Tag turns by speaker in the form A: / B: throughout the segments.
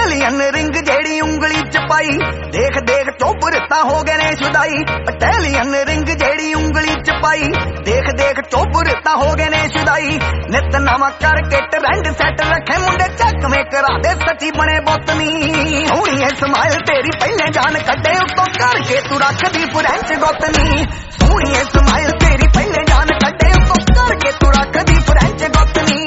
A: पटेलियन ring जेड़ी उंगली च पाई, देख देख चौबरता हो गए ने शुदाई। पटेलियन रिंग जेड़ी उंगली च पाई, देख देख चौबरता हो गए ने शुदाई। नित नवा करके ट्रेंड सेट रखे मुंडे चक में करा दे सची बने बोतनी। सोहनी है स्माइल तेरी पहले जान कड्डे उत्तों करके तू रख दी फ्रेंच गोतनी। सोहनी है स्माइल तेरी पहले जान कड्डे उत्तों करके तू रख दी फ्रेंच गोतनी।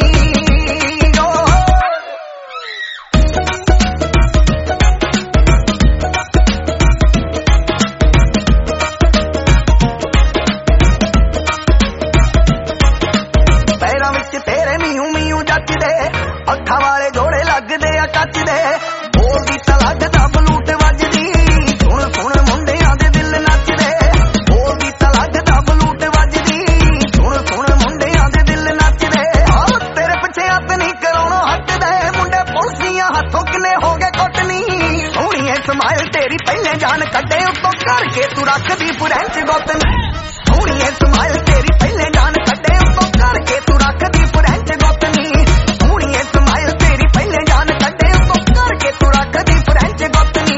A: तेरे मीयू मीयू जचदे अखा वाले जोड़े लगदे आ कचदे। बोलदी तां लगदा बलूट वजदी, सुन सुन मुंडियां दे दिल नचदे। बोलदी तां लगदा बलूट वजदी, सुन सुन मुंडियां दे दिल नचदे। तेरे पिछे हत्थ नहीं कराउणों हटदे, मुंडे पुलसियां हत्थों किने हो गए कुटनी। सोहनी है स्माइल तेरी पहले जान कड्डे उत्तों करके तू रखदी फ्रेंच गोतनी। सोहनी है स्माइल तेरी पहले जान कड्डे उत्तों करके तू रखदी फ्रेंच गोतनी। सोहनी है स्माइल तेरी पहले जान कड्डे उत्तों करके तू रखदी फ्रेंच गोतनी।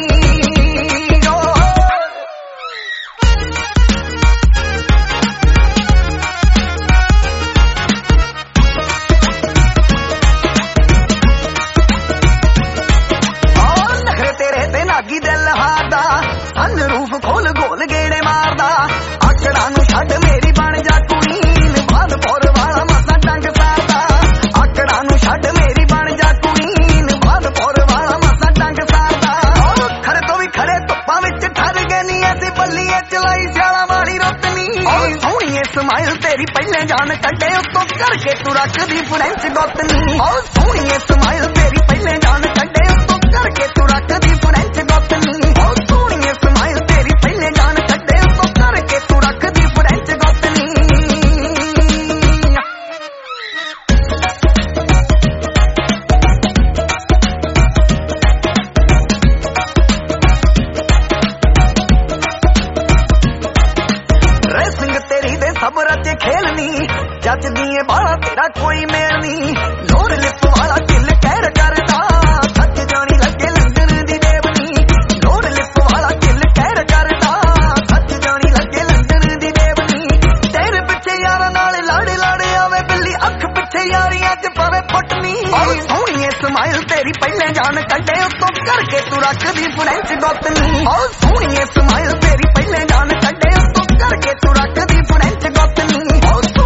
A: नखरे तेरे ते नागी दिल हारदा, सन रूफ खोल गोल गेड़े मारदा। आकड़ा नू छड्ड मेरी बन जा कुईन, भादपुर वाला मसा डंग सारदा। आकड़ा नू छड्ड मेरी बन जा कुईन, भादपुर वाला मसा डंग सारदा। खरे तो भी खरे धुप्पां विच ठर गए नी, ऐसी बल्लिए चलाई स्याला वाली रोतनी। सोहनी है स्माइल तेरी पहले जान कड्डे उत्तों करके तू रखदी फ्रेंच गोतनी। सोहनी है स्माइल तेरी पहले जान कड्डे उत्तों करके तू रखदी फ्रेंच गोतनी। सोहनी है स्माइल तेरी पहले जान कड्डे उत्तों करके तू रखदी फ्रेंच गोतनी। रेसिंग तेरी दे सब रचे खेलनी, जचदी है बाला तेरा कोई मेल नी। लोर लिप वाला दिल कहर करदा, सच जानी लगे लंदन दी देवनी। लोर लिप वाला दिल कहर करदा, सच जानी लगे लंदन दी देवनी। तेरे पिछे यारां नाल लड़ लड़ आवे बिल्ली, अख पिछे यारियां च पवे फुटनी। सोहनी है स्माइल तेरी पहले जान कड्डे उत्तों करके तू रखदी फ्रेंच गोतनी। सोहनी है स्माइल तेरी पहले जान कड्डे उत्तों करके तू रखदी फ्रेंच गोतनी।